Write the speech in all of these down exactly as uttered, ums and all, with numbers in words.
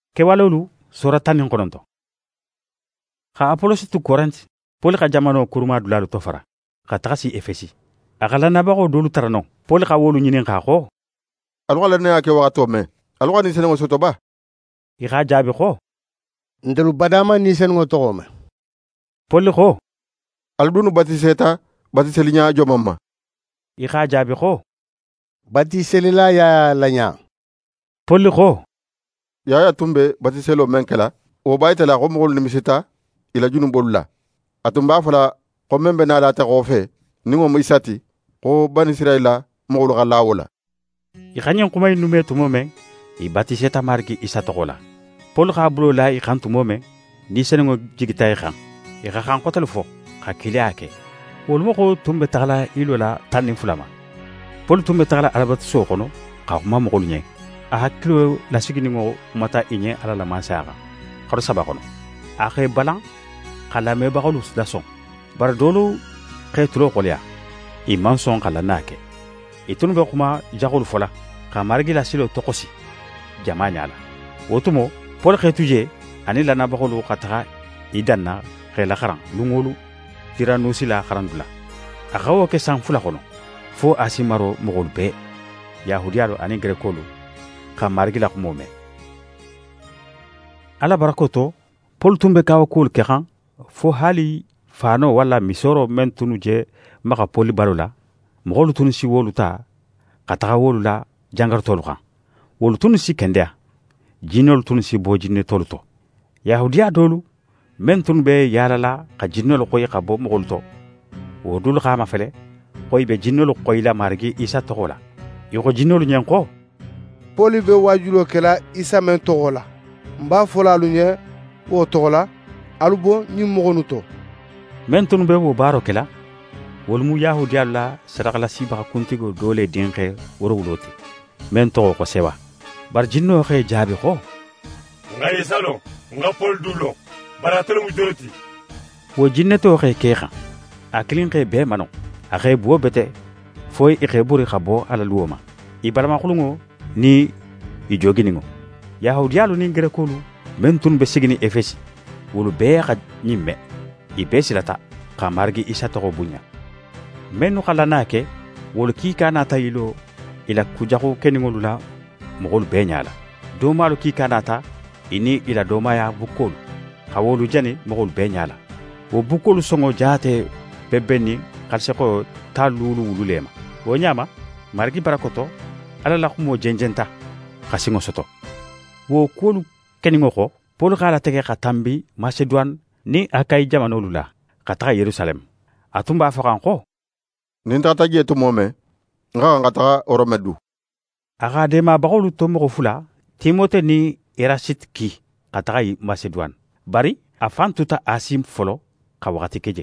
Kewalolu soratanin kononto. Ka Apollos tu Korint, Paul ka jamano kuruma dulalu tofara. Ka tagasi Efesi. Akala nabago dolu tarano. Paul ka wolu nyinin ka ko. Alwala ne ake wakato me. Alwa ni senengo soto ba. Ika jabi ko. Ndelu badama ni senengo to me. Paul ko. Aldunu batiseta batiselinya jomamma. Ika jabi ko. Batiselila ya lanya. Paul ko. Yaya tumbe batiselo menkela. O baytela ko mogol nimisita ila junu bolla. Atumba fala ko membe na la ta gofe. Ningo misati ko bani Israila mogol galawola. Ikanyen kuma inume tumome i batiseta margi isa togola. Paul ka bulo la i kan tumome ni senengo jigita i kan. I ka kan kotel fo ka kile ake. Wolmo ko tumbe tagala ilola tanin fulama. Paul tumbe tagala alabat so kono ka kuma mogol nye. A hakilo la siginingo mata inye ala la mansaga. Karo saba kono. A ke balan kala me bagolu da son. Bar dolu ke tulo kolya. I manson kala nake. Itunu be kuma jagol fola ka margi la silo tokosi jamanya la wotumo Paul khetuje ani la nabagolu khataga idanna khela kharan lungolu tiranu sila kharandula akawo ke san fula kono fo asimaro mogol be yahudialo ani grekolu ka margi la kumome ala barakoto Paul tumbe kawo kul kekan fo hali fano wala misoro mentunu je maka poli balola mogolu tunu si wolu ta kataga wolu la jangar tolu kan wolu tunu si kendea jinol tunu si bo jinne tolu to yahudiya dolu men tunu be yalala ka jinnol koy ka bo mogolu to wodul khama fele koy be jinnol koy la margi isa togola yoko jinnol nyen ko Poli be wajulo kela isa men togola mba fola lu nye wo togola alubo ni mogonu to men tunu be wo baro kela wolmu yahudiya la sadakala siba kuntigo dole dinke worowuloti men to ko sewa bar jinno xe jabi ko ngai salo nga Paul dulo baratelo mu doroti wo jinne to xe kexa aklin xe be mano a xe bo bete foy e xe buri xabo ala luoma i balama xulungo ni i joginingo yahudiya lu ni grekolu men tun be sigini Efesi wolu be xa nyimme i be silata ka margi isa to bunya menu khalana ke wol ki kana tayilo ila kujago keningolu la mogol benyala do malu ki kana ta ini ila do maya bukol khawolu jani mogol benyala wo bukol songo jate bebeni kalse ko talulu wululema wo nyama margi barakoto ala la khumo jenjenta khasingo soto wo kolu keningo ko pol khala tege khatambi Macedon ni akay jamanolu la kata Yerusalem atumba fakan ko Nintata jetu mome, nga ngata oromedu. Aga dema bagolu tomo fula, Timote ni Erasit ki, katagai Macedon. Bari, afan tuta asim folo, kawakati keje.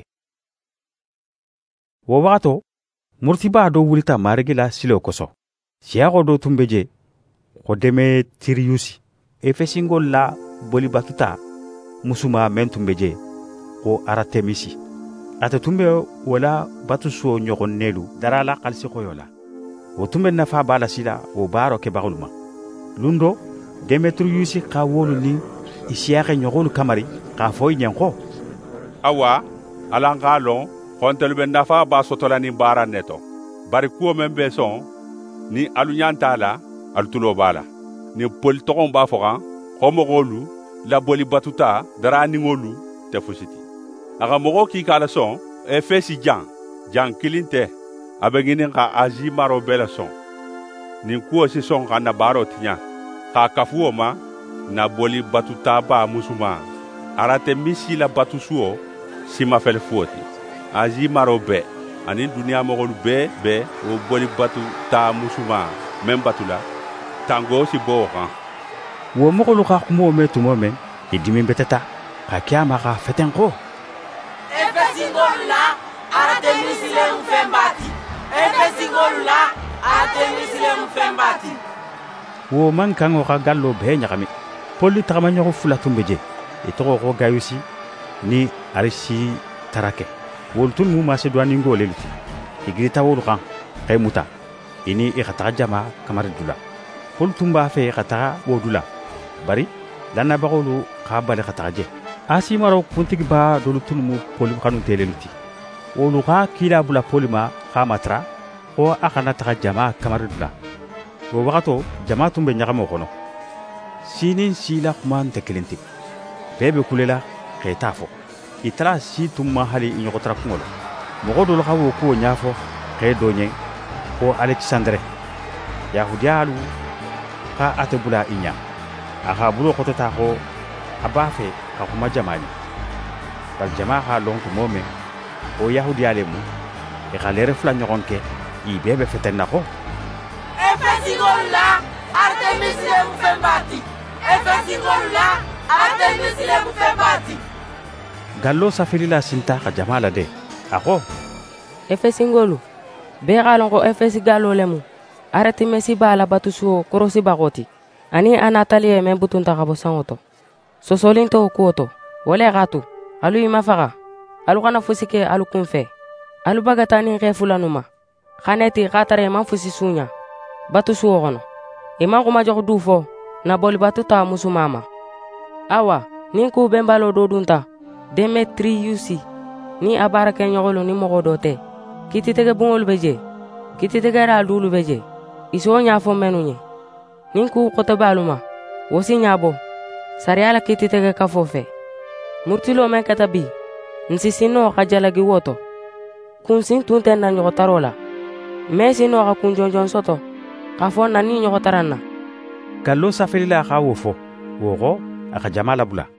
Wawato, murtiba do wulita marigila silo koso. Siago do tumbeje, kodeme tiriusi. Efesingo la boli batuta, musuma men tumbeje, ko aratemisi. Ata tumbe wala batu so nyogon nelu darala kalsi koyola wo tumbe nafa bala sila wo baro ke baguluma lundo demetru yusi ka wolu ni isiake nyogolu kamari ka foy nyanko awa alangalo kontel be nafa ba sotola ni bara neto bari ko membe son ni alunyantala altulo bala ni pol togon ba fokan homogolu la boli batuta darani ngolu te fusiti aga mogo ki kala son Efesi jan jan kilinte abengini ka aji maro bela son nin kuo si son kana baro tinya ka kafuo ma na boli batuta ba musuma arate misi la batusuo sima fel fuoti aji maro be ani dunia mogo be be o boli batuta musuma mem batula tango si bo kan wo mogo lu ka mo me tumo me idimi betata ka kiama ka fetenko Efesingolula aratemisile mfembati Efesingolula aratemisile mfembati wo man kango ka gallo be nyakami poli taramanyo ko fula tumbeje itoro ko gayusi ni arisi tarake wol tun mu Macedon ngole liti igrita wol kan kay muta ini i khata jama kamar dula pol tumba fe khata wodula bari lannabagolu xa bale xa taxa je asimaro kuntigi ba dolu tunumu poli xanu teleluti wolu xa kila bula poli ma xa matra ko a xana taxa jama kamaridula wo waxato jama tun be ɲagamo xono sinin sila xuman te kilenti bee be kulela xe ta fo i tala si tun ma hali i ɲɔgɔtara kuŋo lo mogo dolu xa wo kuwo ɲafo xe do ɲe ko alexandre yahudiyalu xa ate bula i ɲa a xa bulo xotota xo a b'a fe xa xuma jamani bari jama xa lon tumo men o yahudiyale mu i xa lere fula ɲɔgɔn ke i bee be fetenna xo efesigolu la artemis lemu fen bati efesigolu la artemis lemu fen bati gallo safirila sinta xa jama la de a xo efesingolu bee xa lon xo efesi gallo lemu artemisi b'a la batusuwo korosi baxoti ani a nataliye men butunta xa bo sanŋo to sosolin to kuwo to wo le xa tu alu i ma faxa alu xana fusi ke alu kun fe alu bagata nin xe fulanu ma xaneti xa tara i man fusi suɲa batusuwo xono i man xuma jox du fo na boli batu ta musuma ma awa nin ku benbalo do dunta demetriyusi ni a baara kɛ ɲɔgɔlu ni mogo do tɛ kititege buŋolu be je kititegera dulu be je i so ɲafo menu ɲe nin ku xotobalu ma wosi ɲabo sariya la kititege kafo fɛ murtilo men kɛta bi nsisinno xa jalagi woto kunsin tun tɛ na ɲɔgɔtaro la me sinno xa kun jonjon soto xa fo na ni ɲɔgɔtaran na gallo safirila xa wo fo wo xo a xa jama labula